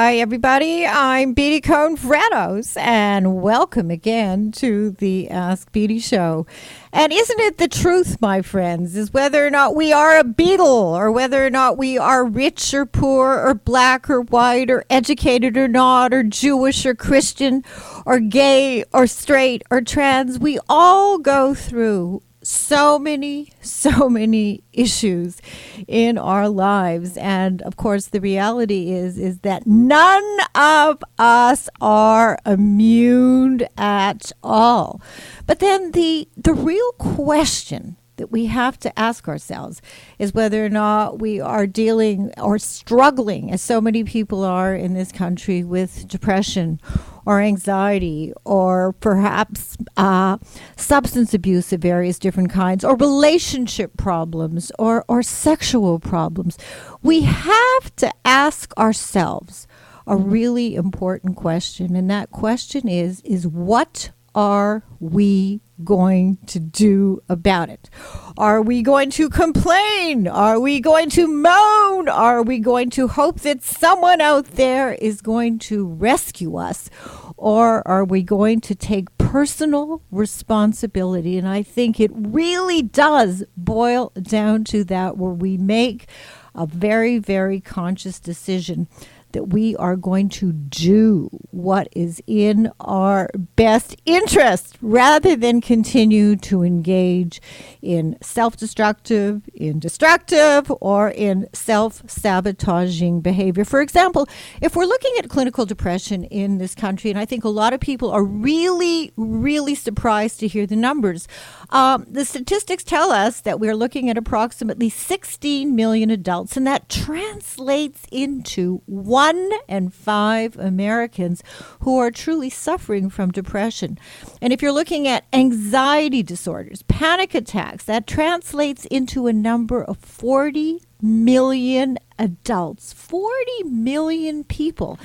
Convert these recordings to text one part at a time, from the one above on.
Hi, everybody. I'm Beatty Cohn-Franos, and welcome again to the Ask Beatty Show. And isn't it the truth, my friends, is whether or not we are a Beatle, or whether or not we are rich or poor, or black or white, or educated or not, or Jewish or Christian, or gay or straight or trans, we all go through so many issues in our lives. And of course, the reality is that none of us are immune at all. But then the real question that we have to ask ourselves is whether or not we are dealing or struggling, as so many people are in this country, with depression or anxiety, or perhaps substance abuse of various different kinds, or relationship problems, or sexual problems. We have to ask ourselves a really important question, and that question is what are we going to do about it? Are we going to complain? Are we going to moan? Are we going to hope that someone out there is going to rescue us? Or are we going to take personal responsibility? And I think it really does boil down to that, where we make a very, very conscious decision that we are going to do what is in our best interest, rather than continue to engage in self-destructive, in destructive, or in self-sabotaging behavior. For example, if we're looking at clinical depression in this country, and I think a lot of people are really, really surprised to hear the numbers. The statistics tell us that we're looking at approximately 16 million adults, and that translates into 1 in 5 Americans who are truly suffering from depression. And if you're looking at anxiety disorders, panic attacks, that translates into a number of 40 million adults, 40 million people.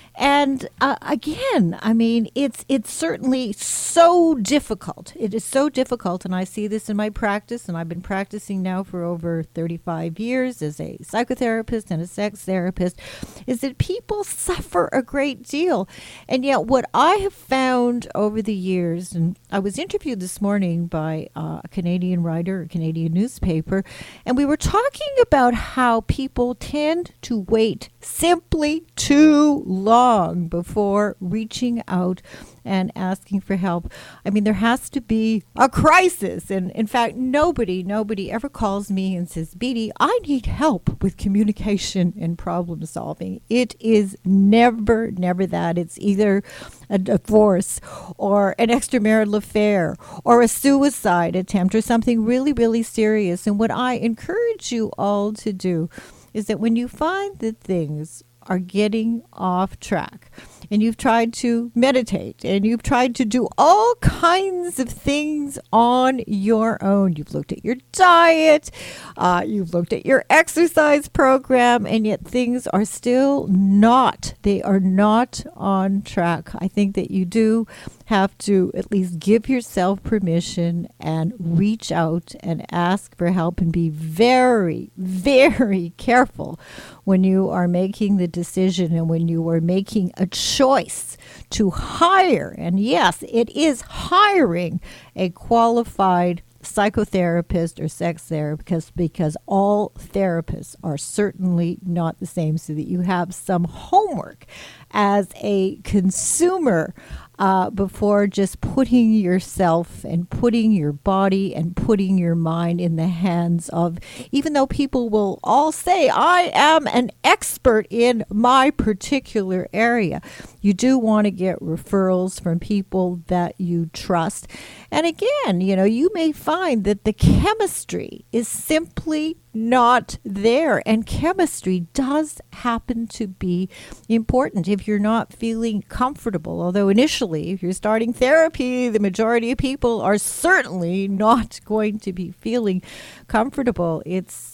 And again, I mean, it's certainly so difficult. It is so difficult, and I see this in my practice, and I've been practicing now for over 35 years as a psychotherapist and a sex therapist, is that people suffer a great deal. And yet what I have found over the years, and I was interviewed this morning by a Canadian writer, a Canadian newspaper, and we were talking about how people tend to wait simply too long before reaching out and asking for help. I mean, there has to be a crisis. And in fact, nobody ever calls me and says, Beatty, I need help with communication and problem solving. It is never that. It's either a divorce or an extramarital affair or a suicide attempt or something really, really serious. And what I encourage you all to do is that when you find that things are getting off track, and you've tried to meditate, and you've tried to do all kinds of things on your own. You've looked at your diet, you've looked at your exercise program, and yet things are still not on track. I think that you do have to at least give yourself permission and reach out and ask for help, and be very, very careful when you are making the decision and when you are making a choice to hire, and yes, it is hiring, a qualified psychotherapist or sex therapist, because all therapists are certainly not the same, so that you have some homework as a consumer before just putting yourself and putting your body and putting your mind in the hands of, even though people will all say, I am an expert in my particular area, you do want to get referrals from people that you trust. And again, you may find that the chemistry is simply not there. And chemistry does happen to be important if you're not feeling comfortable. Although initially, if you're starting therapy, the majority of people are certainly not going to be feeling comfortable. It's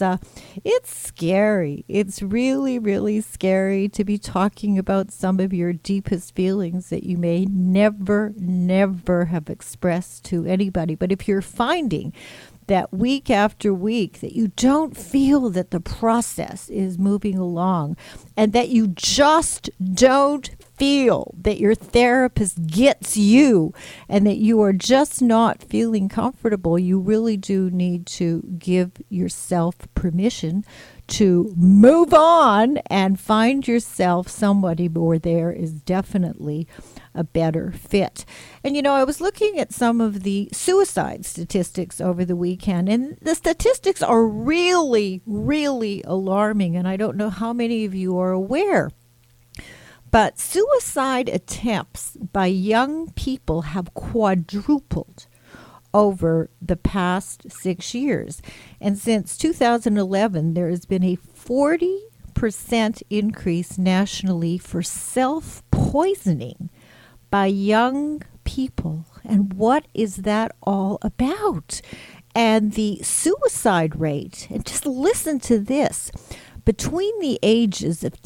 scary. It's really, really scary to be talking about some of your deepest feelings that you may never have expressed to anybody. But if you're finding that week after week that you don't feel that the process is moving along, and that you just don't feel that your therapist gets you, and that you are just not feeling comfortable, you really do need to give yourself permission to move on and find yourself somebody where there is definitely a better fit. And I was looking at some of the suicide statistics over the weekend, and the statistics are really, really alarming. And I don't know how many of you are aware, but suicide attempts by young people have quadrupled over the past 6 years. And since 2011, there has been a 40% increase nationally for self-poisoning by young people. And what is that all about? And the suicide rate, and just listen to this, between the ages of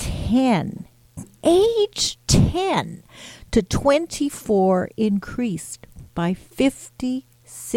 age 10 to 24 increased by 56%.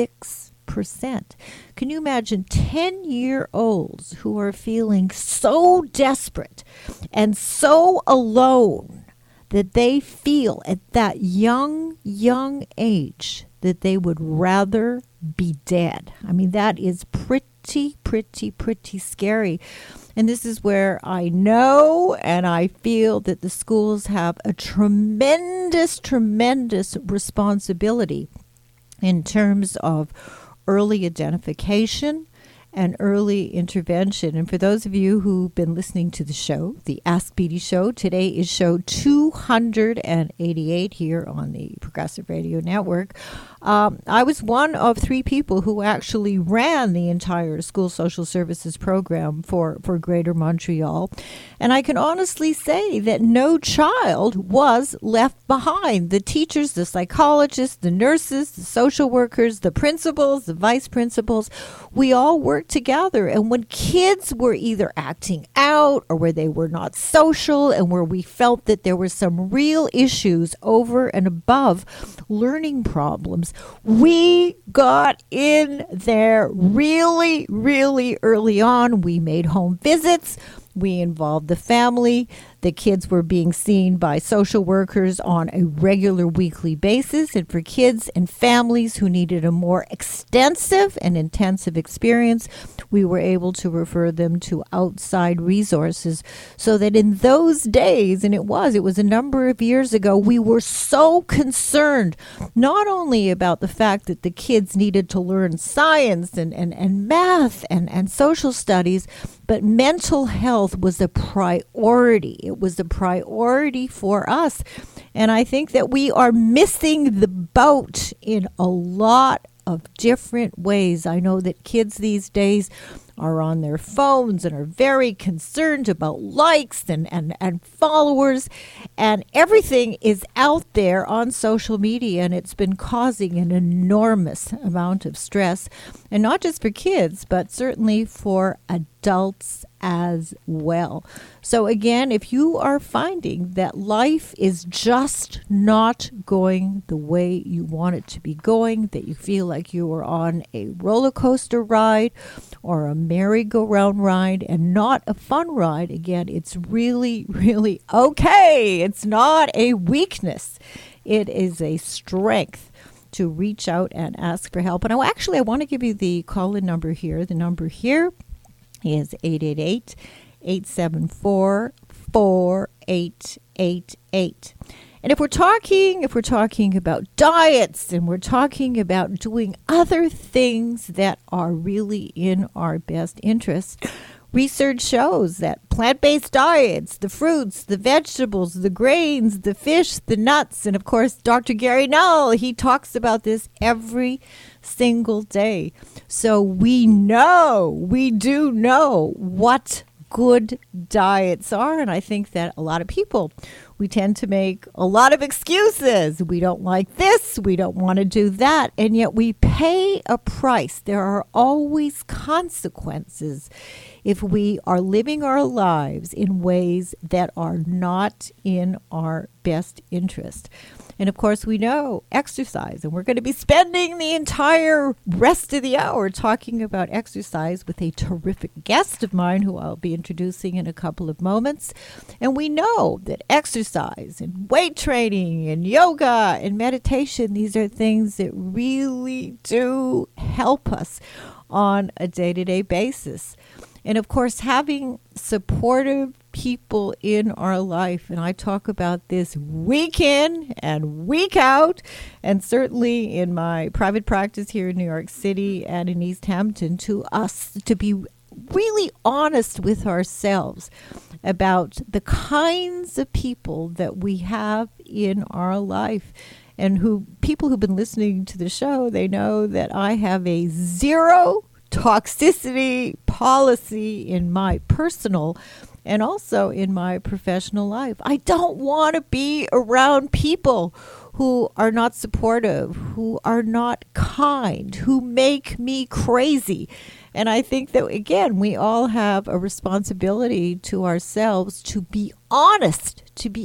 Can you imagine 10-year-olds who are feeling so desperate and so alone that they feel at that young age that they would rather be dead? I mean, that is pretty scary. And this is where I know and I feel that the schools have a tremendous responsibility in terms of early identification and early intervention. And for those of you who've been listening to the show, the Ask Beatty Show, today is show 288 here on the Progressive Radio Network. I was one of 3 people who actually ran the entire school social services program for Greater Montreal. And I can honestly say that no child was left behind. The teachers, the psychologists, the nurses, the social workers, the principals, the vice principals, we all worked together. And when kids were either acting out or where they were not social and where we felt that there were some real issues over and above learning problems, we got in there really early on. We made home visits. We involved the family. The kids were being seen by social workers on a regular weekly basis. And for kids and families who needed a more extensive and intensive experience, we were able to refer them to outside resources. So that in those days, and it was a number of years ago, we were so concerned not only about the fact that the kids needed to learn science and math and social studies, but mental health was a priority. It was a priority for us. And I think that we are missing the boat in a lot of different ways. I know that kids these days are on their phones and are very concerned about likes and followers, and everything is out there on social media, and it's been causing an enormous amount of stress, and not just for kids, but certainly for adults as well. So again, if you are finding that life is just not going the way you want it to be going, that you feel like you are on a roller coaster ride or a merry-go-round ride and not a fun ride, again, it's really okay. It's not a weakness. It is a strength to reach out and ask for help. And I want to give you the call-in number here. The number here is 888-874-4888. And if we're talking about diets, and we're talking about doing other things that are really in our best interest, research shows that plant-based diets, the fruits, the vegetables, the grains, the fish, the nuts, and of course, Dr. Gary Null, he talks about this every single day. So we do know what good diets are. And I think that a lot of people, we tend to make a lot of excuses. We don't like this. We don't want to do that. And yet we pay a price. There are always consequences if we are living our lives in ways that are not in our best interest. And of course, we know exercise, and we're going to be spending the entire rest of the hour talking about exercise with a terrific guest of mine who I'll be introducing in a couple of moments. And we know that exercise and weight training and yoga and meditation, these are things that really do help us on a day-to-day basis. And of course, having supportive people in our life, and I talk about this week in and week out, and certainly in my private practice here in New York City and in East Hampton, to us to be really honest with ourselves about the kinds of people that we have in our life. And people who've been listening to the show, they know that I have a zero toxicity policy in my personal and also in my professional life. I don't want to be around people who are not supportive, who are not kind, who make me crazy. And I think that, again, we all have a responsibility to ourselves to be honest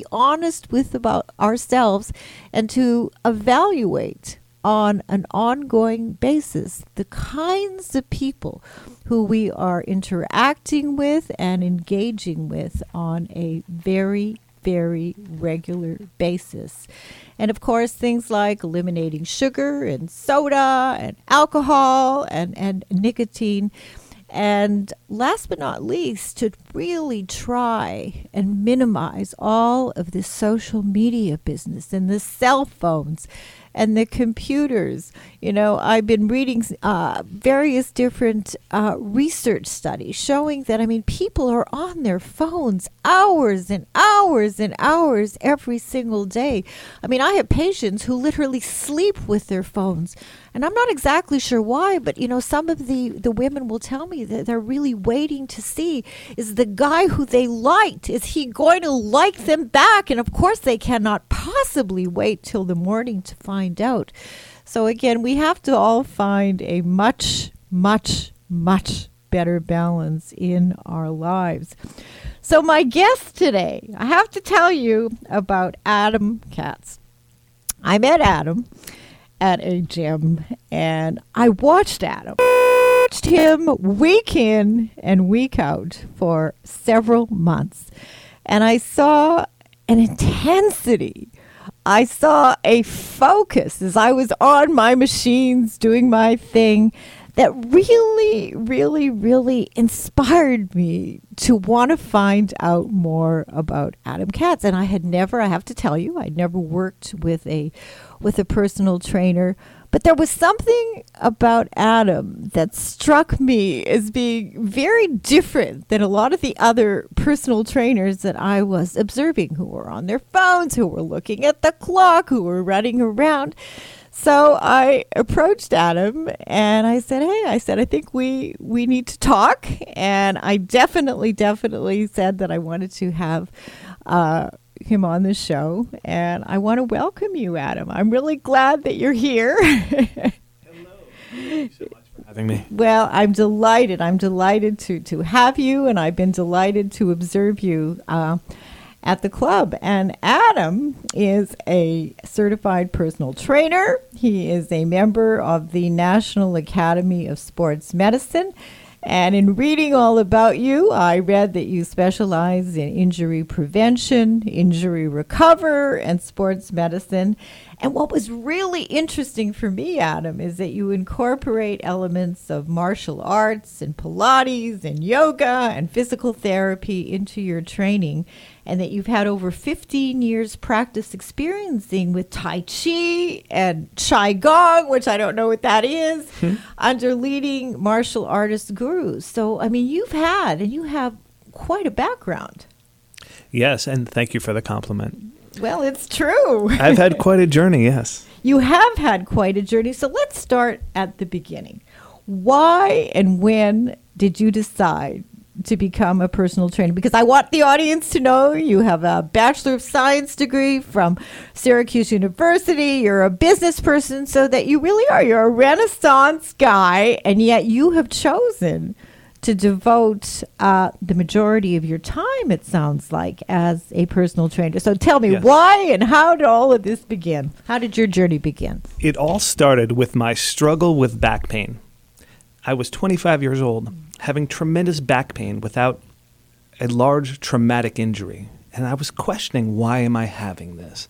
with about ourselves and to evaluate on an ongoing basis the kinds of people who we are interacting with and engaging with on a very, very regular basis. And of course, things like eliminating sugar and soda and alcohol and nicotine. And last but not least, to really try and minimize all of this social media business and the cell phones and the computers. I've been reading various different research studies showing that, people are on their phones hours and hours and hours every single day. I have patients who literally sleep with their phones. And I'm not exactly sure why, but, some of the women will tell me that they're really waiting to see, is the guy who they liked, is he going to like them back? And of course, they cannot possibly wait till the morning to find out. So again, we have to all find a much, much, much better balance in our lives. So my guest today, I have to tell you about Adam Katz. I met Adam at a gym, and I watched him week in and week out for several months. And I saw an intensity. I saw a focus as I was on my machines doing my thing that really, really, really inspired me to want to find out more about Adam Katz. And I have to tell you, I'd never worked with a personal trainer, but there was something about Adam that struck me as being very different than a lot of the other personal trainers that I was observing, who were on their phones, who were looking at the clock, who were running around. So I approached Adam and I said, I think we need to talk. And I definitely said that I wanted to have him on the show. And I want to welcome you, Adam. I'm really glad that you're here. Hello. Thank you so much for having me. Well, I'm delighted. I'm delighted to have you, and I've been delighted to observe you at the club. And Adam is a certified personal trainer. He is a member of the National Academy of Sports Medicine. And in reading all about you, I read that you specialize in injury prevention, injury recovery, and sports medicine. And what was really interesting for me, Adam, is that you incorporate elements of martial arts and Pilates and yoga and physical therapy into your training, and that you've had over 15 years practice experiencing with Tai Chi and Qigong, which I don't know what that is, under leading martial artist gurus. So, you have quite a background. Yes, and thank you for the compliment. Well, it's true. I've had quite a journey, yes. You have had quite a journey. So let's start at the beginning. Why and when did you decide to become a personal trainer? Because I want the audience to know you have a Bachelor of Science degree from Syracuse University. You're a business person, so that you really are. You're a Renaissance guy, and yet you have chosen to devote the majority of your time, it sounds like, as a personal trainer. So tell me, Yes. why and how did all of this begin? How did your journey begin? It all started with my struggle with back pain. I was 25 years old, having tremendous back pain without a large traumatic injury. And I was questioning, why am I having this?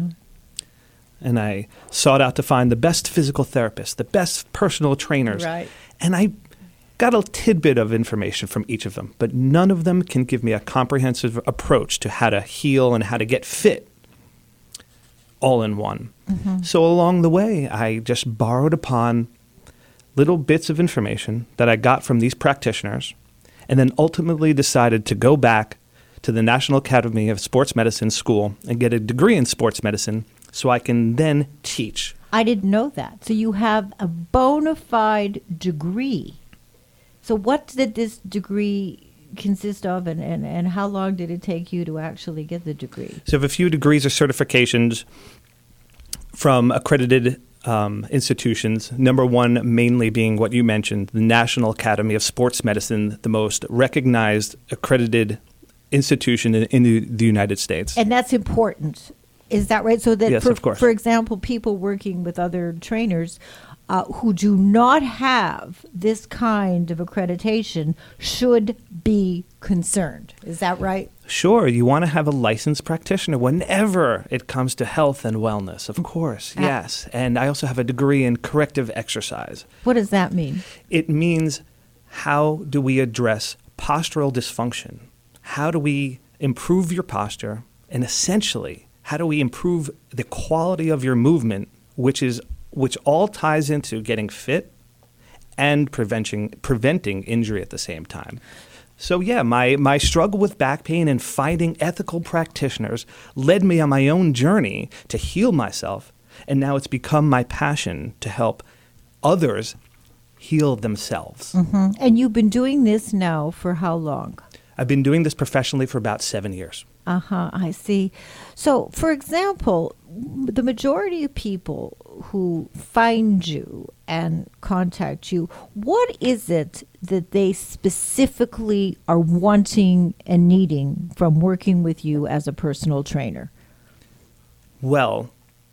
And I sought out to find the best physical therapists, the best personal trainers. Right. And I got a tidbit of information from each of them, but none of them can give me a comprehensive approach to how to heal and how to get fit all in one. So along the way, I just borrowed upon little bits of information that I got from these practitioners, and then ultimately decided to go back to the National Academy of Sports Medicine school and get a degree in sports medicine so I can then teach. I didn't know that. So you have a bona fide degree. So what did this degree consist of, and how long did it take you to actually get the degree? So I have a few degrees or certifications from accredited institutions. Number one, mainly being what you mentioned, the National Academy of Sports Medicine, the most recognized accredited institution in the United States. And that's important. Is that right? So that, Yes, of course. for example, people working with other trainers who do not have this kind of accreditation should be concerned. Is that right? Sure, you want to have a licensed practitioner whenever it comes to health and wellness, of course, yes. And I also have a degree in corrective exercise. What does that mean? It means, how do we address postural dysfunction? How do we improve your posture? And essentially, how do we improve the quality of your movement, which all ties into getting fit and preventing injury at the same time? So yeah, my struggle with back pain and finding ethical practitioners led me on my own journey to heal myself, and now it's become my passion to help others heal themselves. And you've been doing this now for how long? I've been doing this professionally for about 7 years. I see. So, for example, the majority of people who find you and contact you, what is it that they specifically are wanting and needing from working with you as a personal trainer? Well,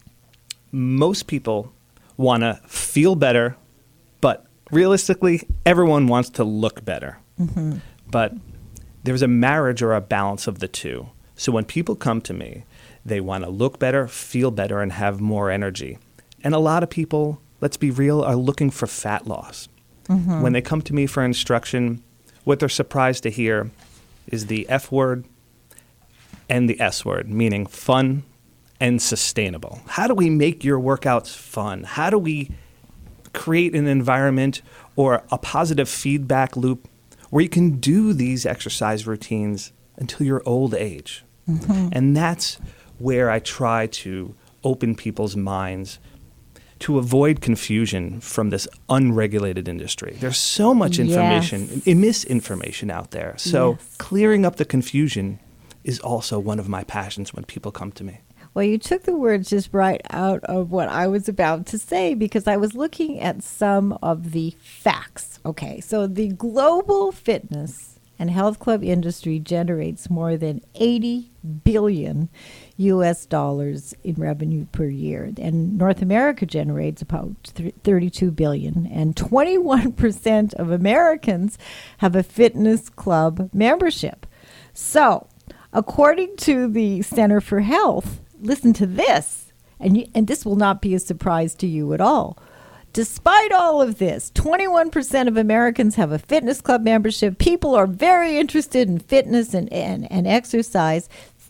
most people want to feel better, but realistically, everyone wants to look better. But there's a marriage or a balance of the two. So when people come to me, they want to look better, feel better, and have more energy. And a lot of people, let's be real, are looking for fat loss. When they come to me for instruction, what they're surprised to hear is the F word and the S word, meaning fun and sustainable. How do we make your workouts fun? How do we create an environment or a positive feedback loop where you can do these exercise routines until your old age? And that's where I try to open people's minds to avoid confusion from this unregulated industry. There's so much information, misinformation out there. So clearing up the confusion is also one of my passions when people come to me. Well, you took the words just right out of what I was about to say, because I was looking at some of the facts. Okay, so the global fitness and health club industry generates more than $80 billion US dollars in revenue per year, and North America generates about 32 billion, and 21% of Americans have a fitness club membership. So, according to the Center for Health, listen to this, and this will not be a surprise to you at all. Despite all of this, 21% of Americans have a fitness club membership. People are very interested in fitness and exercise.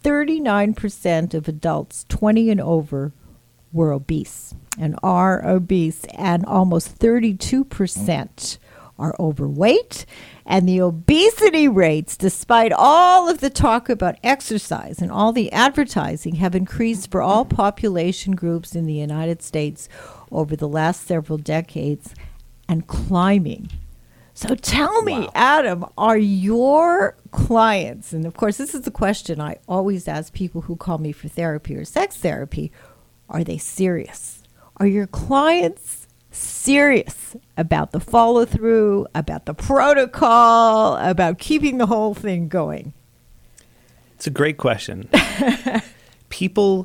39% of adults 20 and over were obese and are obese, and almost 32% are overweight. And the obesity rates, despite all of the talk about exercise and all the advertising, have increased for all population groups in the United States over the last several decades, and climbing. So tell me, Adam, are your clients, and of course this is the question I always ask people who call me for therapy or sex therapy, are they serious? Are your clients serious about the follow through, about the protocol, about keeping the whole thing going? It's a great question. People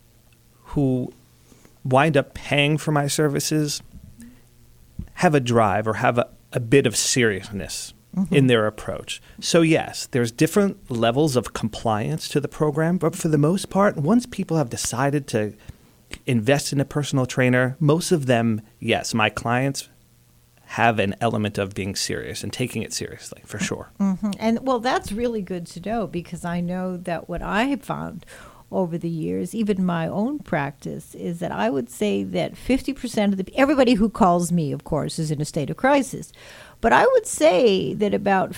who wind up paying for my services have a drive or have a bit of seriousness in their approach. So yes, there's different levels of compliance to the program, but for the most part, once people have decided to invest in a personal trainer, most of them, yes, my clients have an element of being serious and taking it seriously, for sure. And well, that's really good to know, because I know that what I have found over the years, even my own practice, is that I would say that 50% of everybody who calls me, of course, is in a state of crisis. But I would say that about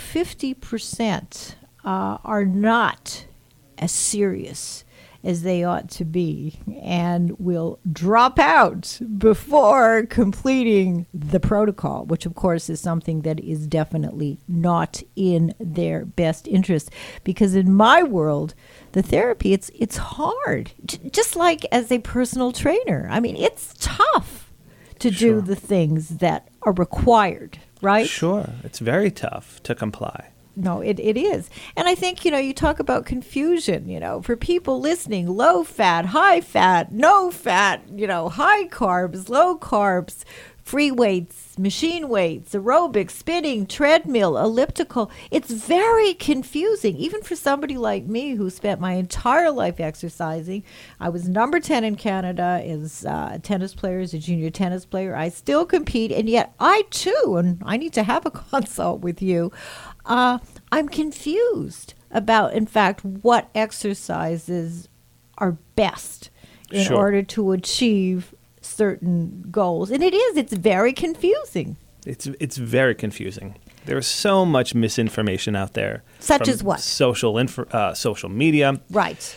50% are not as serious as they ought to be and will drop out before completing the protocol, which of course is something that is definitely not in their best interest. Because in my world, the therapy, it's hard, just like as a personal trainer. I mean, it's tough to do the things that are required, right? Sure. It's very tough to comply. No, it is. And I think, you talk about confusion, for people listening, low fat, high fat, no fat, high carbs, low carbs, free weights, machine weights, aerobics, spinning, treadmill, elliptical. It's very confusing, even for somebody like me who spent my entire life exercising. I was number 10 in Canada as a tennis player, as a junior tennis player. I still compete, and yet I too, and I need to have a consult with you, I'm confused about, in fact, what exercises are best in order to achieve certain goals. And it's very confusing. It's very confusing. There's so much misinformation out there. Such as what? Social media. Right.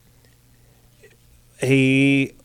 A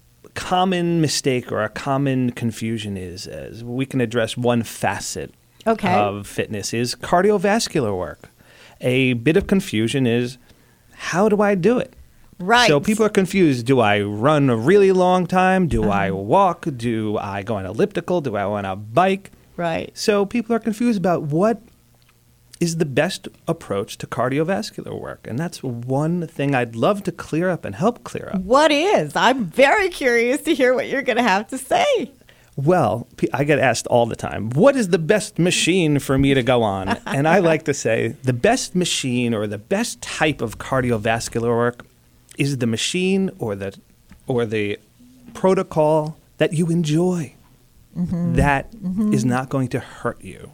common mistake or a common confusion is, as we can address one facet of fitness, is cardiovascular work. A bit of confusion is, how do I do it? Right. So people are confused. Do I run a really long time? Do I walk? Do I go on elliptical? Do I go on a bike? Right. So people are confused about what is the best approach to cardiovascular work. And that's one thing I'd love to clear up and help clear up. What is? I'm very curious to hear what you're going to have to say. Well, I get asked all the time, what is the best machine for me to go on? And I like to say the best machine or the best type of cardiovascular work is the machine or the protocol that you enjoy. That is not going to hurt you.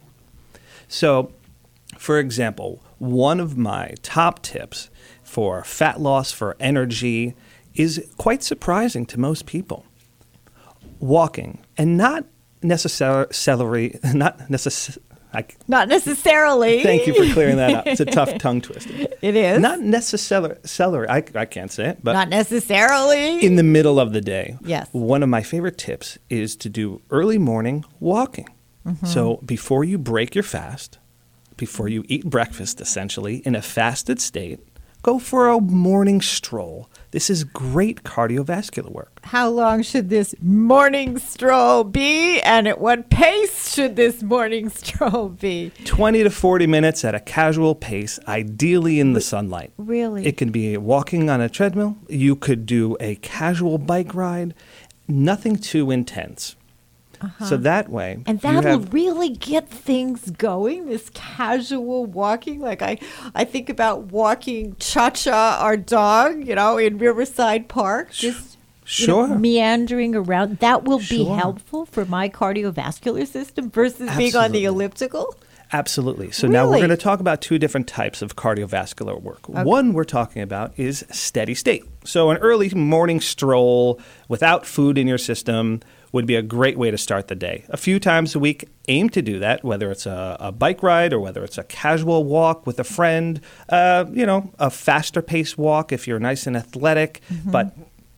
So, for example, one of my top tips for fat loss, for energy, is quite surprising to most people. Walking, and not necessarily. Not necessarily. Thank you for clearing that up. It's a tough tongue twister. It is. Not necessarily. I can't say it, but not necessarily. In the middle of the day. Yes. One of my favorite tips is to do early morning walking. So before you break your fast, before you eat breakfast, essentially in a fasted state, go for a morning stroll. This is great cardiovascular work. How long should this morning stroll be, and at what pace should this morning stroll be? 20 to 40 minutes at a casual pace, ideally in the sunlight. Really? It can be walking on a treadmill. You could do a casual bike ride. Nothing too intense. So that way, and that'll really get things going, this casual walking. Like I think about walking Cha-Cha, our dog, in Riverside Park, just meandering around. That will be helpful for my cardiovascular system versus being on the elliptical. Absolutely. So now we're going to talk about two different types of cardiovascular work. Okay. One we're talking about is steady state. So an early morning stroll without food in your system would be a great way to start the day. A few times a week, aim to do that, whether it's a bike ride or whether it's a casual walk with a friend, a faster paced walk if you're nice and athletic, but,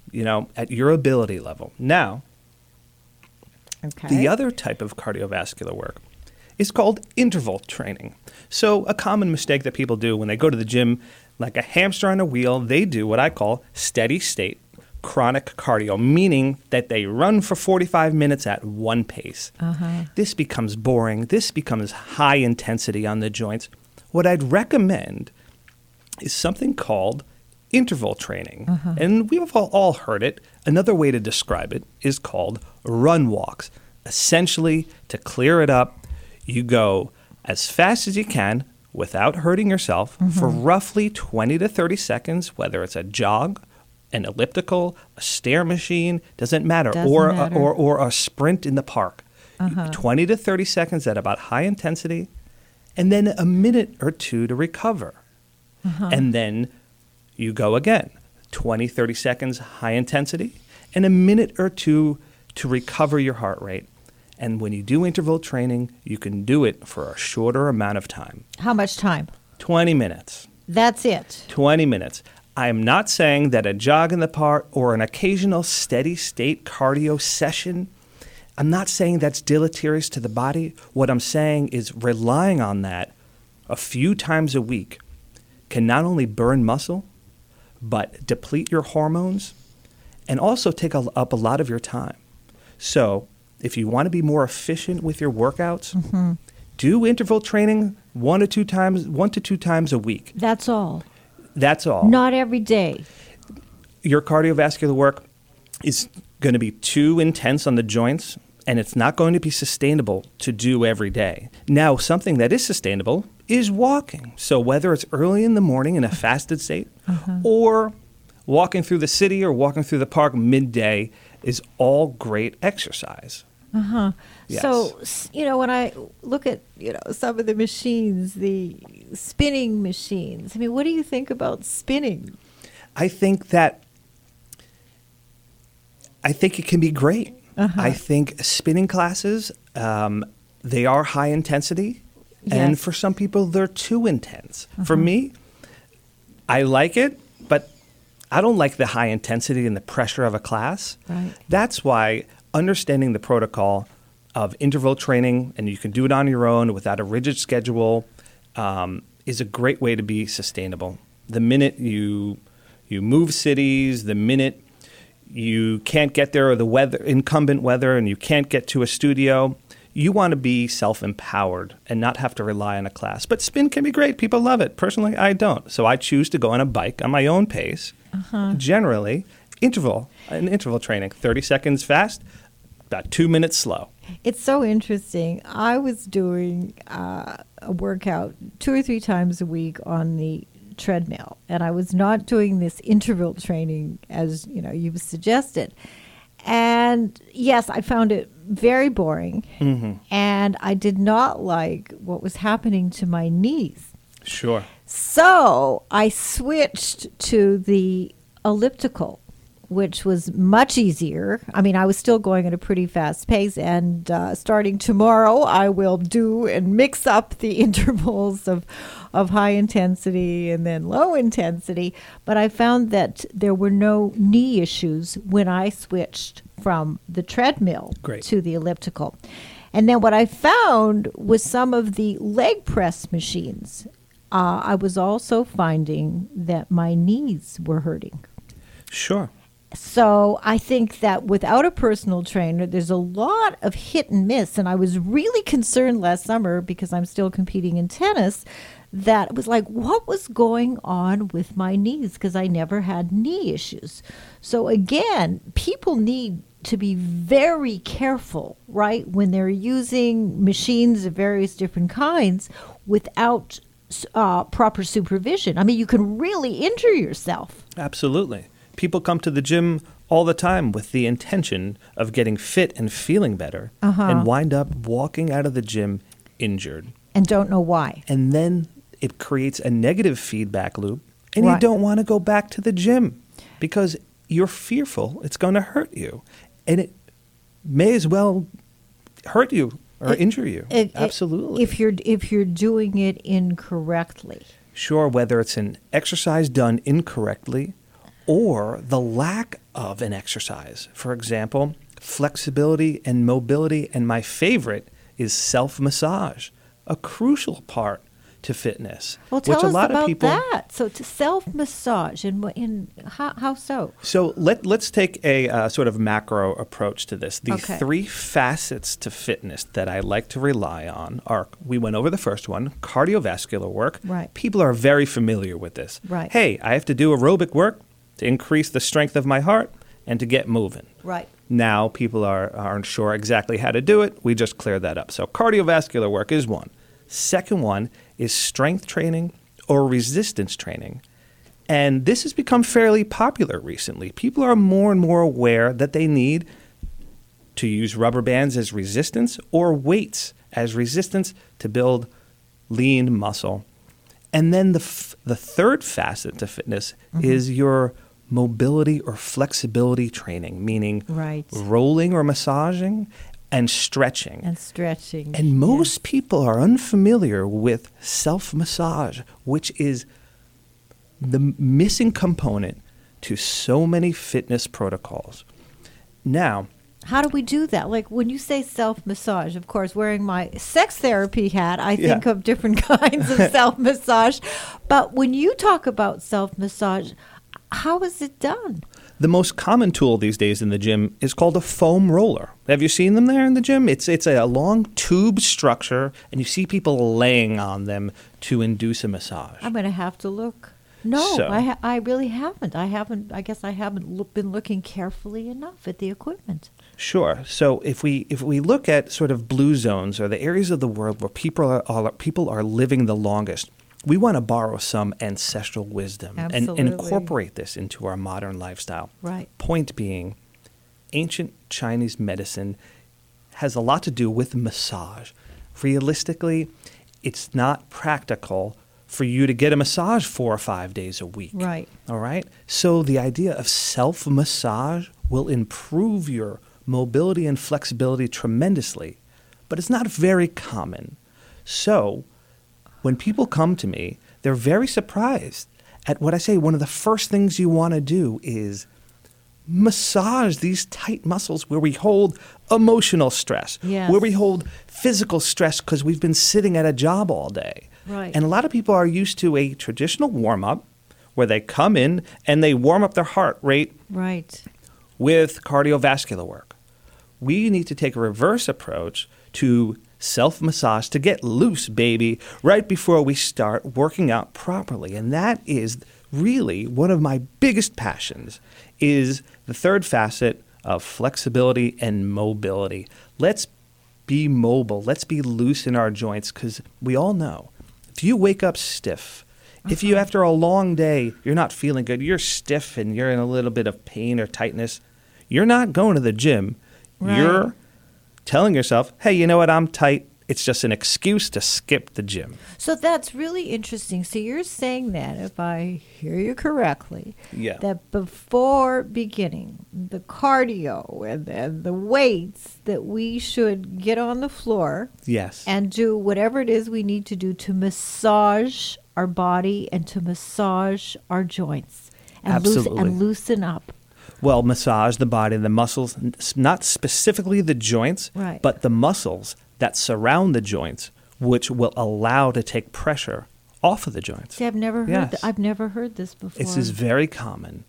at your ability level. Now, the other type of cardiovascular work is called interval training. So a common mistake that people do when they go to the gym, like a hamster on a wheel, they do what I call steady state chronic cardio, meaning that they run for 45 minutes at one pace. This becomes boring. This becomes high intensity on the joints. What I'd recommend is something called interval training. And we've all heard it. Another way to describe it is called run walks. Essentially, to clear it up, you go as fast as you can without hurting yourself for roughly 20 to 30 seconds, whether it's a jog, an elliptical, a stair machine, doesn't matter, or a sprint in the park. 20 to 30 seconds at about high intensity, and then a minute or two to recover. And then you go again, 20, 30 seconds high intensity, and a minute or two to recover your heart rate. And when you do interval training, you can do it for a shorter amount of time. How much time? 20 minutes. That's it. 20 minutes. I am not saying that a jog in the park or an occasional steady state cardio session, I'm not saying that's deleterious to the body. What I'm saying is relying on that a few times a week can not only burn muscle, but deplete your hormones and also take up a lot of your time. So if you want to be more efficient with your workouts, do interval training 1 to 2 times a week. That's all. That's all. Not every day. Your cardiovascular work is going to be too intense on the joints, and it's not going to be sustainable to do every day. Now, something that is sustainable is walking. So whether it's early in the morning in a fasted state or walking through the city or walking through the park midday is all great exercise. Yes. So, when I look at, some of the machines, the spinning machines, I mean, what do you think about spinning? I think it can be great. I think spinning classes, they are high intensity. And Yes. for some people, they're too intense. For me, I like it, but I don't like the high intensity and the pressure of a class. Right. That's why understanding the protocol of interval training, and you can do it on your own without a rigid schedule, is a great way to be sustainable. The minute you move cities, the minute you can't get there or the inclement weather, and you can't get to a studio, you want to be self-empowered and not have to rely on a class. But spin can be great. People love it. Personally, I don't. So I choose to go on a bike on my own pace. Generally, interval training, 30 seconds fast, about 2 minutes slow. It's so interesting. I was doing a workout 2 or 3 times a week on the treadmill, and I was not doing this interval training as you've suggested. And yes, I found it very boring, and I did not like what was happening to my knees. Sure. So I switched to the elliptical, which was much easier. I mean, I was still going at a pretty fast pace, and starting tomorrow, I will do and mix up the intervals of high intensity and then low intensity. But I found that there were no knee issues when I switched from the treadmill to the elliptical. And then what I found was some of the leg press machines. I was also finding that my knees were hurting. Sure. So I think that without a personal trainer, there's a lot of hit and miss. And I was really concerned last summer, because I'm still competing in tennis, that it was like, what was going on with my knees? Because I never had knee issues. So again, people need to be very careful, right, when they're using machines of various different kinds without proper supervision. I mean, you can really injure yourself. Absolutely. People come to the gym all the time with the intention of getting fit and feeling better and wind up walking out of the gym injured. And don't know why. And then it creates a negative feedback loop, and you don't want to go back to the gym because you're fearful it's going to hurt you. And it may as well hurt you or injure you. Absolutely. If you're doing it incorrectly. Sure, whether it's an exercise done incorrectly or the lack of an exercise. For example, flexibility and mobility, and my favorite is self-massage, a crucial part to fitness. Well, tell which a us lot about of people, that. So, to self-massage, and how so? So let's take a sort of macro approach to this. The Okay. three facets to fitness that I like to rely on are, we went over the first one, cardiovascular work. Right. People are very familiar with this. Right. Hey, I have to do aerobic work to increase the strength of my heart and to get moving. Right. Now people aren't sure exactly how to do it. We just cleared that up. So cardiovascular work is one. Second one is strength training or resistance training. And this has become fairly popular recently. People are more and more aware that they need to use rubber bands as resistance or weights as resistance to build lean muscle. And then the third facet to fitness is your mobility or flexibility training, meaning Right. rolling or massaging and stretching. And stretching. And most people are unfamiliar with self-massage, which is the missing component to so many fitness protocols. Now, How do we do that? Like when you say self-massage, of course, wearing my sex therapy hat, I think Yeah. of different kinds of self-massage. But when you talk about self-massage, how is it done? the most common tool these days in the gym is called a foam roller. Have you seen them there in the gym? It's a long tube structure, and you see people laying on them to induce a massage. I'm going to have to look. No, So- I really haven't. I guess I haven't been looking carefully enough at the equipment. Sure. So if we look at sort of blue zones or the areas of the world where people are living the longest, we want to borrow some ancestral wisdom and Absolutely. incorporate this into our modern lifestyle. Right. Point being, ancient Chinese medicine has a lot to do with massage. Realistically, it's not practical for you to get a massage 4 or 5 days a week. Right. All right? So the idea of self-massage will improve your mobility and flexibility tremendously, but it's not very common. So when people come to me, they're very surprised at what I say. One of the first things you want to do is massage these tight muscles where we hold emotional stress, Yes. where we hold physical stress because we've been sitting at a job all day. Right. And a lot of people are used to a traditional warm-up where they come in and they warm up their heart rate Right. with cardiovascular work. We need to take a reverse approach to self-massage to get loose, baby, right before we start working out properly. And that is really one of my biggest passions, is the third facet of flexibility and mobility. Let's be mobile. Let's be loose in our joints, because we all know if you wake up stiff, if you, after a long day, you're not feeling good, you're stiff and you're in a little bit of pain or tightness, you're not going to the gym. Right. You're telling yourself, hey, you know what, I'm tight. It's just an excuse to skip the gym. So that's really interesting. So you're saying that, if I hear you correctly, Yeah. that before beginning the cardio and the weights, that we should get on the floor Yes. and do whatever it is we need to do to massage our body and to massage our joints and Absolutely. loosen up. Well, massage the body, the muscles, not specifically the joints, Right. but the muscles that surround the joints, which will allow to take pressure off of the joints. See, I've never heard Yes. that. I've never heard this before. This is very common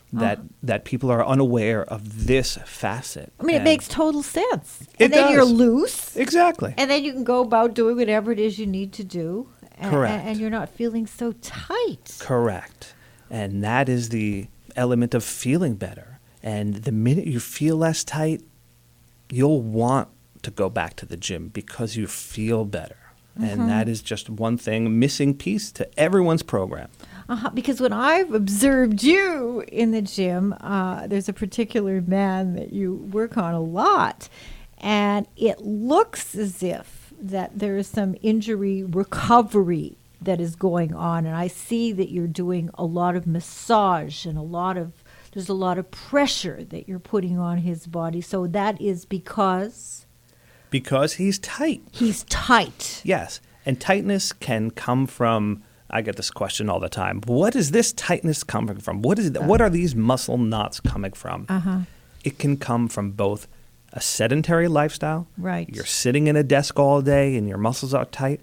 that people are unaware of this facet. I mean, it And- makes total sense. It And then you're does. loose. Exactly. And then you can go about doing whatever it is you need to do. Correct. And you're not feeling so tight. Correct. And that is the element of feeling better. And the minute you feel less tight, you'll want to go back to the gym because you feel better. And that is just one thing, missing piece to everyone's program. Because when I've observed you in the gym, there's a particular man that you work on a lot. And it looks as if that there is some injury recovery that is going on. And I see that you're doing a lot of massage and there's a lot of pressure that you're putting on his body. So that is because Because he's tight. he's tight. Yes. And tightness can come from, I get this question all the time. What is this tightness coming from? What are these muscle knots coming from? It can come from both a sedentary lifestyle. Right. You're sitting in a desk all day and your muscles are tight.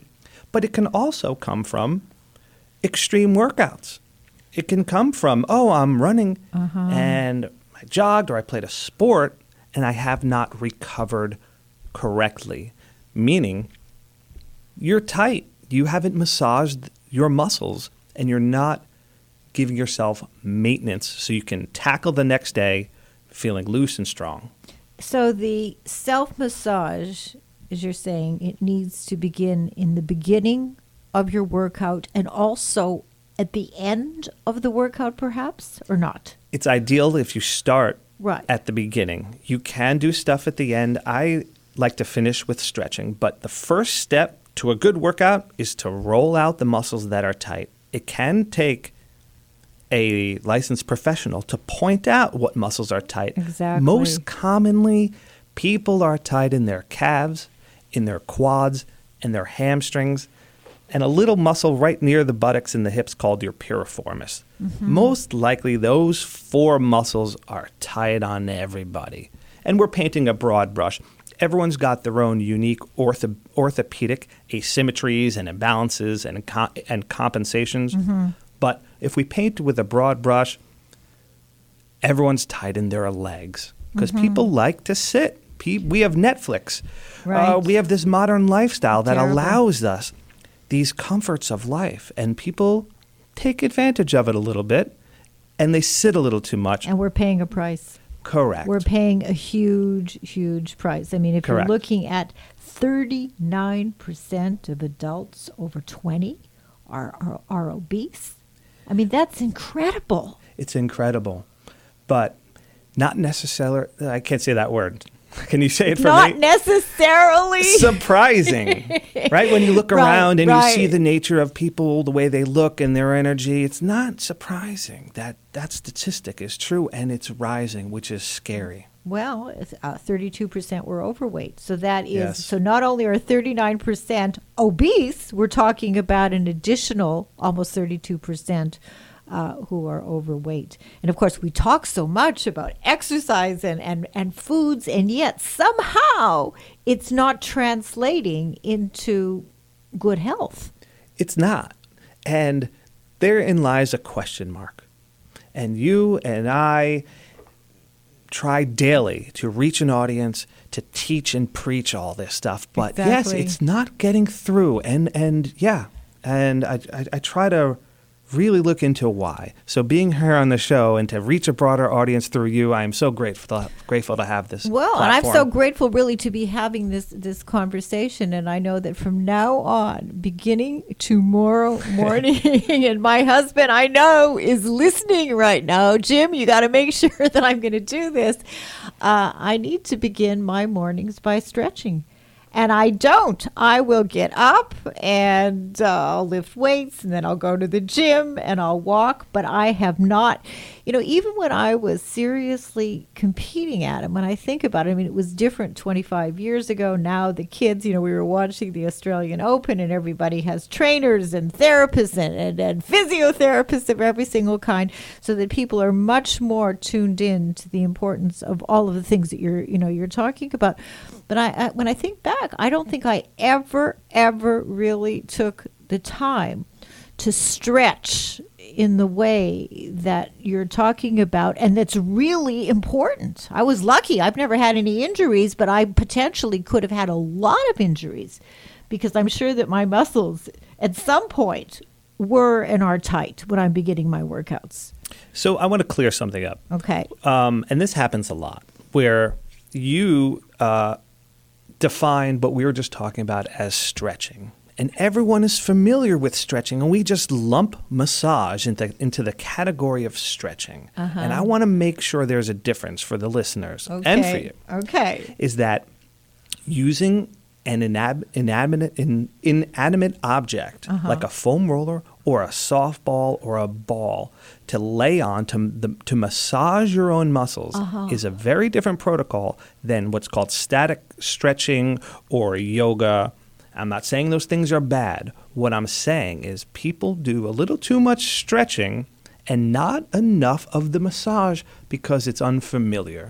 But it can also come from extreme workouts. It can come from, I'm running and I jogged or I played a sport and I have not recovered correctly, meaning you're tight. You haven't massaged your muscles and you're not giving yourself maintenance so you can tackle the next day feeling loose and strong. So the self-massage, as you're saying, it needs to begin in the beginning of your workout and also at the end of the workout, perhaps, or not? It's ideal if you start right at the beginning. You can do stuff at the end. I like to finish with stretching, but the first step to a good workout is to roll out the muscles that are tight. It can take a licensed professional to point out what muscles are tight. Exactly. Most commonly, people are tight in their calves, in their quads, and their hamstrings, and a little muscle right near the buttocks and the hips called your piriformis. Most likely, those 4 muscles are tight on everybody. And we're painting a broad brush. Everyone's got their own unique orthopedic asymmetries and imbalances and compensations. But if we paint with a broad brush, everyone's tight in their legs because people like to sit. We have Netflix. Right. We have this modern lifestyle that Terrible. allows us these comforts of life, and people take advantage of it a little bit, and they sit a little too much. And we're paying a price. Correct. We're paying a huge, huge price. I mean, if Correct. you're looking at 39% of adults over 20 are obese, I mean, that's incredible. It's incredible, but not necessarily. I can't say that word. Can you say it for Not me? necessarily. Surprising, right? When you look Right, around and right. you see the nature of people, the way they look and their energy, it's not surprising that that statistic is true and it's rising, which is scary. Well, 32% were overweight. So that is, Yes. so not only are 39% obese, we're talking about an additional almost 32% who are overweight. And of course, we talk so much about exercise and foods, and yet somehow it's not translating into good health. It's not. And therein lies a question mark. And you and I try daily to reach an audience, to teach and preach all this stuff. But yes, Exactly. it's not getting through. And I try to really look into why. So being here on the show and to reach a broader audience through you, I am so grateful to have this Well, and I'm platform. so grateful really to be having this conversation. And I know that from now on, beginning tomorrow morning, and my husband, I know, is listening right now. Jim, you got to make sure that I'm going to do this. I need to begin my mornings by stretching. And I don't. I will get up and I'll lift weights and then I'll go to the gym and I'll walk. But I have not, even when I was seriously competing at it, when I think about it, I mean, it was different 25 years ago. Now the kids, we were watching the Australian Open and everybody has trainers and therapists and physiotherapists of every single kind, so that people are much more tuned in to the importance of all of the things that you're talking about. But I when I think back, I don't think I ever really took the time to stretch in the way that you're talking about, and that's really important. I was lucky. I've never had any injuries, but I potentially could have had a lot of injuries because I'm sure that my muscles at some point were and are tight when I'm beginning my workouts. So I want to clear something up. Okay. And this happens a lot, where you define what we were just talking about as stretching. And everyone is familiar with stretching, and we just lump massage into the category of stretching. And I want to make sure there's a difference for the listeners and for you. Okay. Is that using an inanimate object like a foam roller or a softball or a ball to lay on to massage your own muscles is a very different protocol than what's called static stretching or yoga. I'm not saying those things are bad. What I'm saying is people do a little too much stretching and not enough of the massage because it's unfamiliar.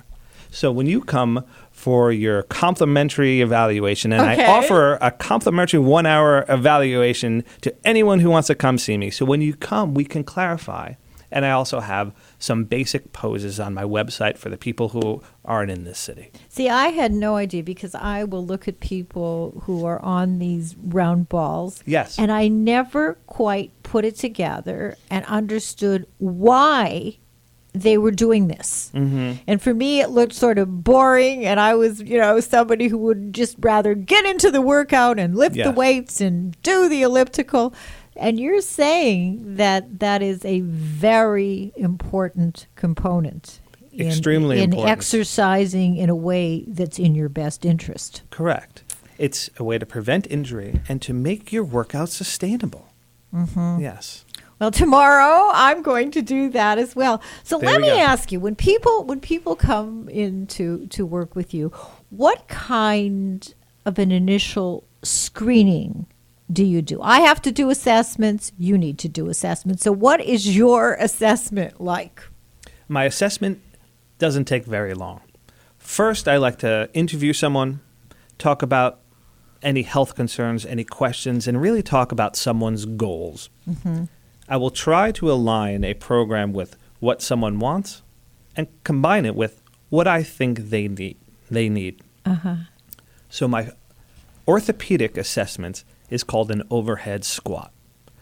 So when you come for your complimentary evaluation, and Okay. I offer a complimentary 1-hour evaluation to anyone who wants to come see me. So when you come, we can clarify. And I also have some basic poses on my website for the people who aren't in this city. See, I had no idea because I will look at people who are on these round balls. Yes. And I never quite put it together and understood why they were doing this. Mm-hmm. And for me, it looked sort of boring. And I was, somebody who would just rather get into the workout and lift the Yes. weights and do the elliptical. And you're saying that that is a very important component Extremely in important. exercising in a way that's in your best interest. Correct. It's a way to prevent injury and to make your workout sustainable. Mm-hmm. Yes. Well, tomorrow I'm going to do that as well. So There let we me go. ask you: when people come in to work with you, what kind of an initial screening do you do? I have to do assessments. You need to do assessments. So what is your assessment like? My assessment doesn't take very long. First, I like to interview someone, talk about any health concerns, any questions, and really talk about someone's goals. Mm-hmm. I will try to align a program with what someone wants and combine it with what I think they need. Uh-huh. So my orthopedic assessment is called an overhead squat.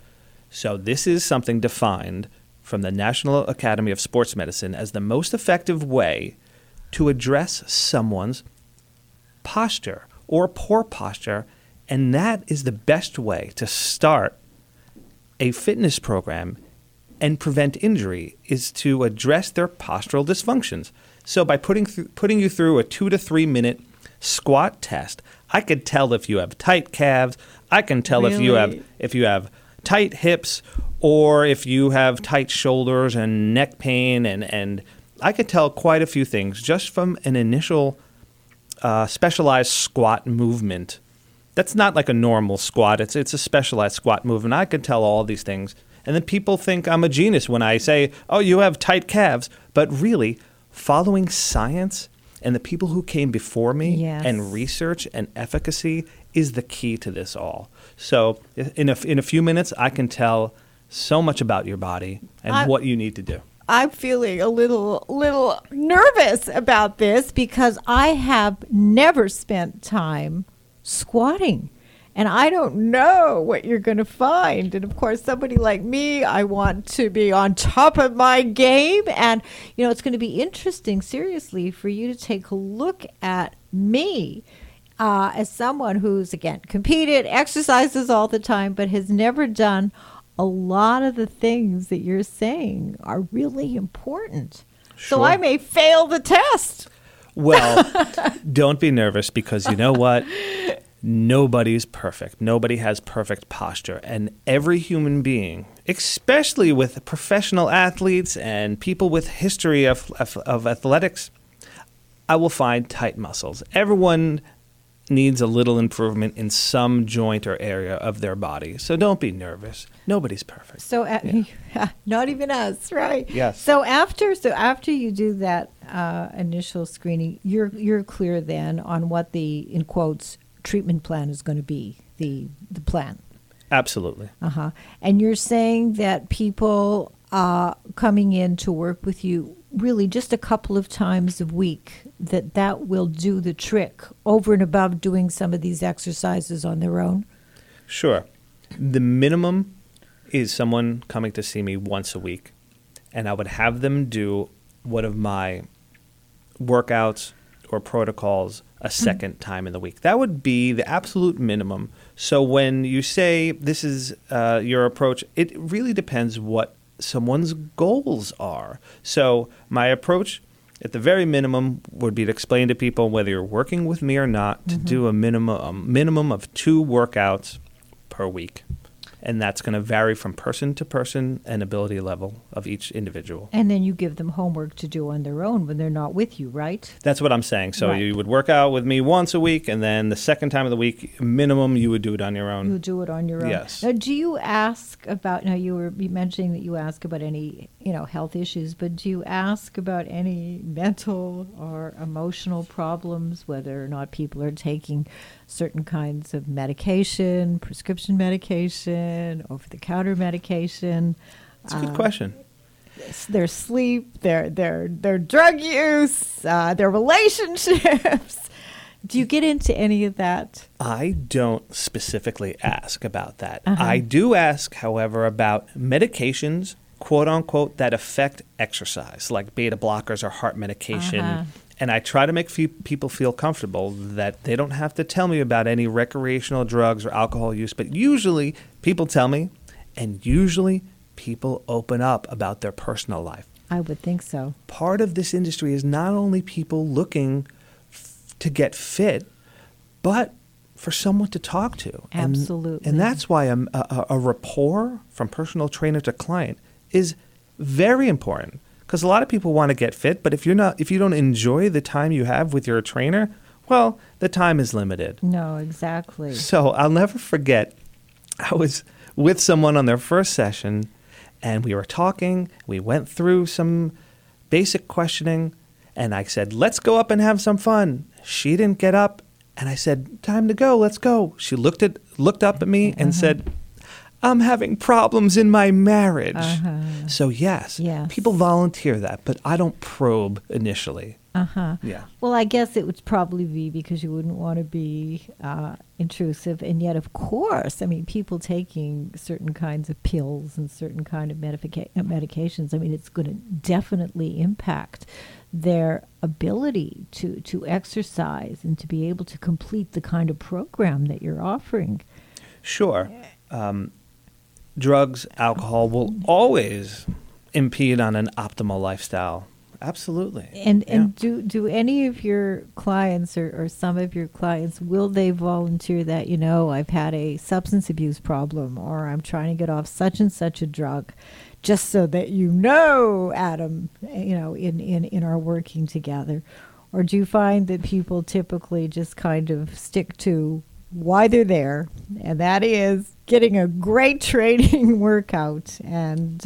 So this is something defined from the National Academy of Sports Medicine as the most effective way to address someone's posture or poor posture, and that is the best way to start a fitness program and prevent injury, is to address their postural dysfunctions. So by putting you through a 2 to 3 minute squat test, I could tell if you have tight calves. I can tell Really? if you have tight hips, or if you have tight shoulders and neck pain, and I could tell quite a few things just from an initial specialized squat movement. That's not like a normal squat. It's a specialized squat movement. I can tell all these things. And then people think I'm a genius when I say, oh, you have tight calves. But really, following science and the people who came before me Yes. and research and efficacy is the key to this all. So in a few minutes, I can tell so much about your body and what you need to do. I'm feeling a little nervous about this because I have never spent time squatting. And I don't know what you're going to find. And of course, somebody like me, I want to be on top of my game. And, it's going to be interesting, seriously, for you to take a look at me as someone who's, again, competed, exercises all the time, but has never done a lot of the things that you're saying are really important. So Sure. I may fail the test. Well, don't be nervous, because you know what? Nobody's perfect. Nobody has perfect posture. And every human being, especially with professional athletes and people with history of athletics, I will find tight muscles. Everyone needs a little improvement in some joint or area of their body. So don't be nervous. Nobody's perfect. So not even us, right? Yes. So after you do that initial screening, you're clear then on what the, in quotes, treatment plan is going to be, the plan. Absolutely. Uh-huh. And you're saying that people coming in to work with you really just a couple of times a week, that will do the trick over and above doing some of these exercises on their own? Sure. The minimum is someone coming to see me once a week, and I would have them do one of my workouts or protocols a second time in the week. That would be the absolute minimum. So when you say this is your approach, it really depends what someone's goals are. So my approach, at the very minimum, would be to explain to people, whether you're working with me or not, to do a minimum of 2 workouts per week. And that's going to vary from person to person and ability level of each individual. And then you give them homework to do on their own when they're not with you, right? That's what I'm saying. So Right. you would work out with me once a week, and then the second time of the week, minimum, you would do it on your own. You do it on your own. Yes. Now, do you ask about? Now, you were mentioning that you ask about any, health issues, but do you ask about any mental or emotional problems, whether or not people are taking certain kinds of medication, prescription medication, over-the-counter medication? It's a good question. Their sleep, their drug use, their relationships. Do you get into any of that? I don't specifically ask about that. Uh-huh. I do ask, however, about medications, quote unquote, that affect exercise, like beta blockers or heart medication. Uh-huh. And I try to make people feel comfortable that they don't have to tell me about any recreational drugs or alcohol use. But usually people tell me, and usually people open up about their personal life. I would think so. Part of this industry is not only people looking to get fit, but for someone to talk to. Absolutely. And that's why a rapport from personal trainer to client is very important. Because a lot of people want to get fit, but if you don't enjoy the time you have with your trainer, well, the time is limited. No, exactly. So I'll never forget, I was with someone on their first session, and we were talking. We went through some basic questioning, and I said, let's go up and have some fun. She didn't get up, and I said, time to go, let's go. She looked up at me and said, I'm having problems in my marriage. Uh-huh. So yes, Yes. people volunteer that, but I don't probe initially. Uh-huh. Yeah. Well, I guess it would probably be because you wouldn't want to be intrusive. And yet, of course, I mean, people taking certain kinds of pills and certain kind of medications, I mean, it's going to definitely impact their ability to exercise and to be able to complete the kind of program that you're offering. Sure. Drugs, alcohol will always impede on an optimal lifestyle. Absolutely. And Yeah. do any of your clients or some of your clients, will they volunteer that, I've had a substance abuse problem, or I'm trying to get off such and such a drug, just so that Adam, in our working together? Or do you find that people typically just kind of stick to why they're there, and that is getting a great training workout and,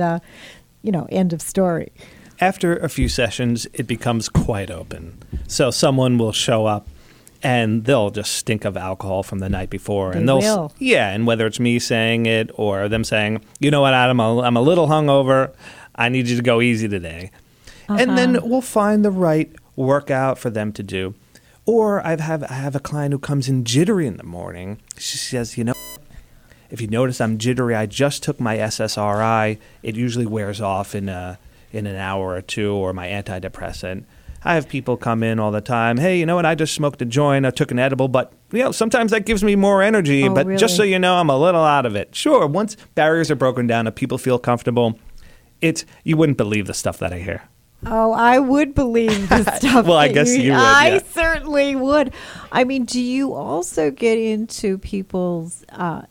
end of story? After a few sessions, it becomes quite open. So someone will show up and they'll just stink of alcohol from the night before. They will. And whether it's me saying it or them saying, you know what, Adam, I'm a little hungover. I need you to go easy today. And then we'll find the right workout for them to do. Or I have a client who comes in jittery in the morning. She says, if you notice I'm jittery, I just took my SSRI. It usually wears off in an hour or two, or my antidepressant. I have people come in all the time. Hey, you know what? I just smoked a joint. I took an edible, but sometimes that gives me more energy. Oh, but really? Just so you know, I'm a little out of it. Sure, once barriers are broken down and people feel comfortable, you wouldn't believe the stuff that I hear. Oh, I would believe the stuff. Well, I that guess you would, I yeah. certainly would. I mean, do you also get into people's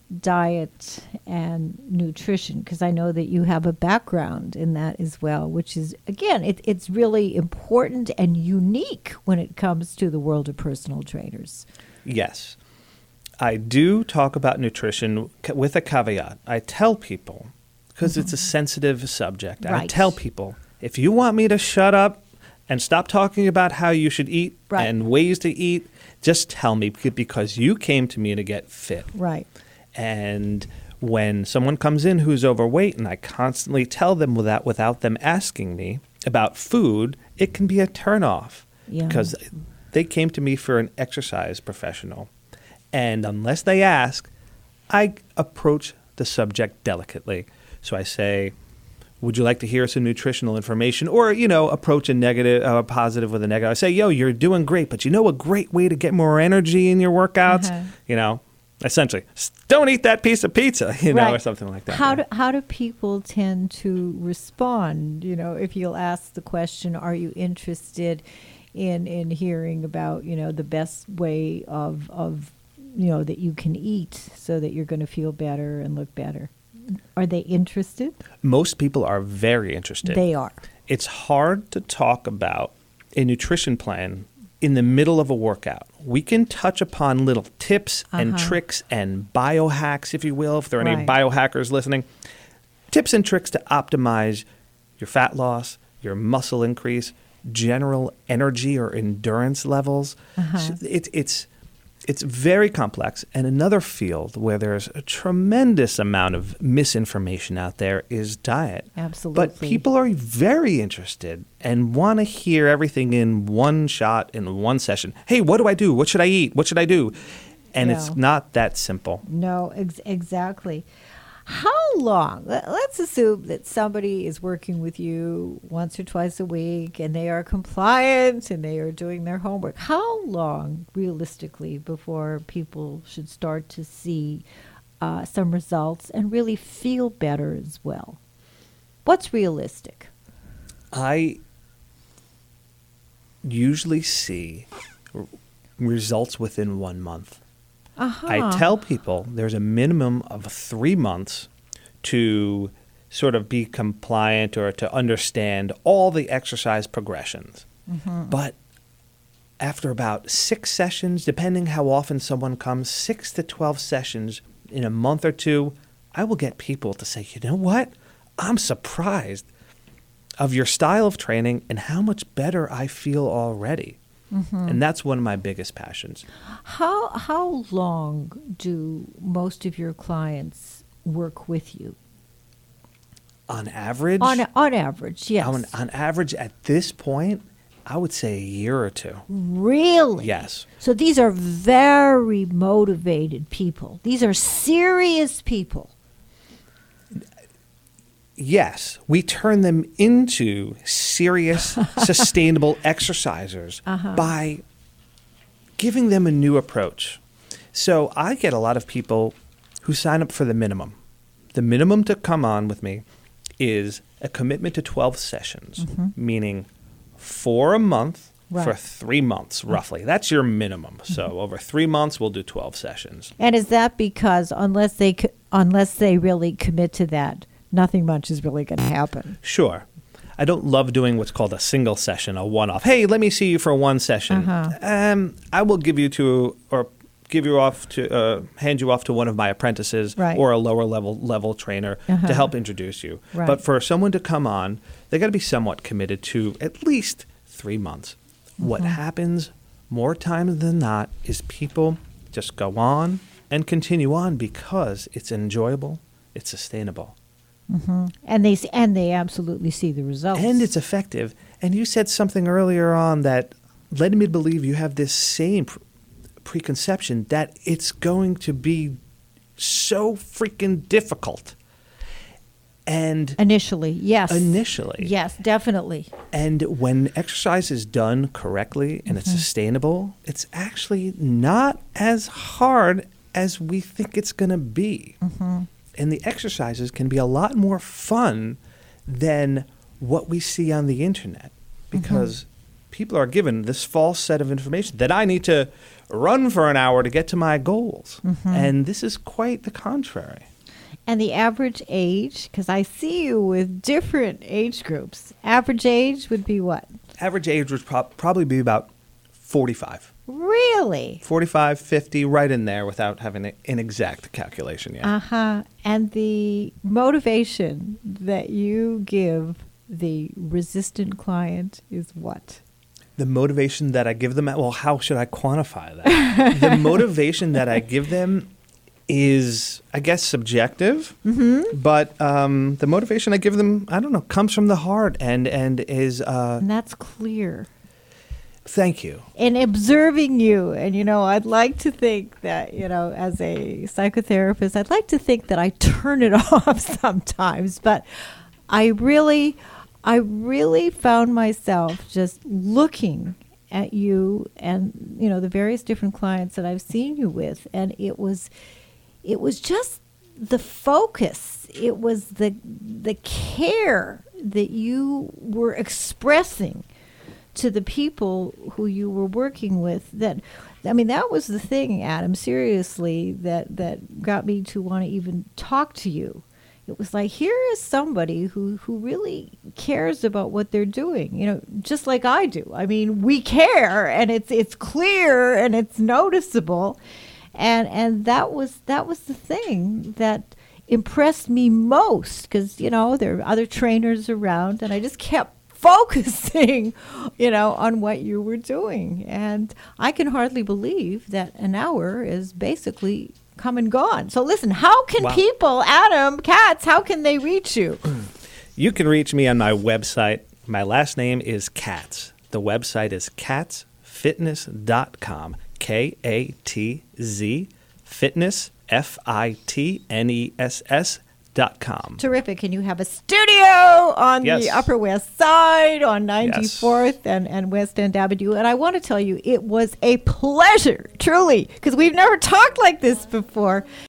diet and nutrition? Because I know that you have a background in that as well, which is, again, it's really important and unique when it comes to the world of personal trainers. Yes. I do talk about nutrition with a caveat. I tell people, because it's a sensitive subject, I Right. tell people, if you want me to shut up and stop talking about how you should eat Right. and ways to eat, just tell me, because you came to me to get fit. Right. And when someone comes in who's overweight and I constantly tell them without them asking me about food, it can be a turnoff. Yeah. Because they came to me for an exercise professional. And unless they ask, I approach the subject delicately. So I say, would you like to hear some nutritional information? Or, approach a positive with a negative. I say, you're doing great, but a great way to get more energy in your workouts? Essentially, don't eat that piece of pizza, Right. or something like that. How do people tend to respond? If you'll ask the question, are you interested in hearing about, the best way of that you can eat so that you're going to feel better and look better? Are they interested? Most people are very interested. They are. It's hard to talk about a nutrition plan in the middle of a workout. We can touch upon little tips and tricks and biohacks, if you will, if there are any biohackers listening. Tips and tricks to optimize your fat loss, your muscle increase, general energy or endurance levels. So it's very complex. And another field where there's a tremendous amount of misinformation out there is diet. Absolutely. But people are very interested and want to hear everything in one shot, in one session. Hey, what do I do? What should I eat? What should I do? And it's not that simple. No, exactly. How long? Let's assume that somebody is working with you once or twice a week and they are compliant and they are doing their homework. How long, realistically, before people should start to see some results and really feel better as well? What's realistic? I usually see results within 1 month. I tell people there's a minimum of 3 months to sort of be compliant or to understand all the exercise progressions. But after about 6 sessions, depending how often someone comes, 6 to 12 sessions in a month or two, I will get people to say, you know what? I'm surprised of your style of training and how much better I feel already. And that's one of my biggest passions. How long do most of your clients work with you? On average? On average, yes. On average, at this point, I would say a year or two. Really? Yes. So these are very motivated people. These are serious people. Yes, we turn them into serious, sustainable exercisers by giving them a new approach. So I get a lot of people who sign up for the minimum. The minimum to come on with me is a commitment to 12 sessions, meaning 4 a month for 3 months, roughly. That's your minimum. So over 3 months, we'll do 12 sessions. And is that because unless they really commit to that, nothing much is really going to happen? Sure. I don't love doing what's called a single session, a one-off. Hey, let me see you for one session. I will give you to, or give you off to, hand you off to one of my apprentices or a lower level trainer to help introduce you. But for someone to come on, they got to be somewhat committed to at least 3 months. What happens more times than not is people just go on and continue on because it's enjoyable, it's sustainable. And they absolutely see the results. And it's effective. And you said something earlier on that led me to believe you have this same preconception that it's going to be so freaking difficult. And initially, yes. Initially. Yes, definitely. And when exercise is done correctly and it's sustainable, it's actually not as hard as we think it's going to be. And the exercises can be a lot more fun than what we see on the internet because people are given this false set of information that I need to run for an hour to get to my goals. And this is quite the contrary. And the average age, because I see you with different age groups, average age would be what? Average age would probably be about 45. Really? 45, 50, right in there without having an exact calculation yet. And the motivation that you give the resistant client is what? The motivation that I give them, well, how should I quantify that? The motivation that I give them is, I guess, subjective, but the motivation I give them, I don't know, comes from the heart and is... and that's clear. Thank you. In observing you, and, I'd like to think that, as a psychotherapist, I'd like to think that I turn it off sometimes, but I really found myself just looking at you and, the various different clients that I've seen you with, and it was just the focus. It was the care that you were expressing to the people who you were working with. That was the thing, Adam, seriously, that got me to want to even talk to you. it was like, here is somebody who really cares about what they're doing, just like I do. I mean, we care, and it's clear and it's noticeable, and that was the thing that impressed me most, because there are other trainers around, and I just kept focusing, on what you were doing. And I can hardly believe that an hour is basically come and gone. So listen, how can people, Adam Katz, how can they reach you? You can reach me on my website. My last name is Katz. The website is katzfitness.com. KATZ fitness, FITNESS.com. Terrific. And you have a studio on the Upper West Side on 94th and West End Avenue. And I want to tell you, it was a pleasure, truly, because we've never talked like this before,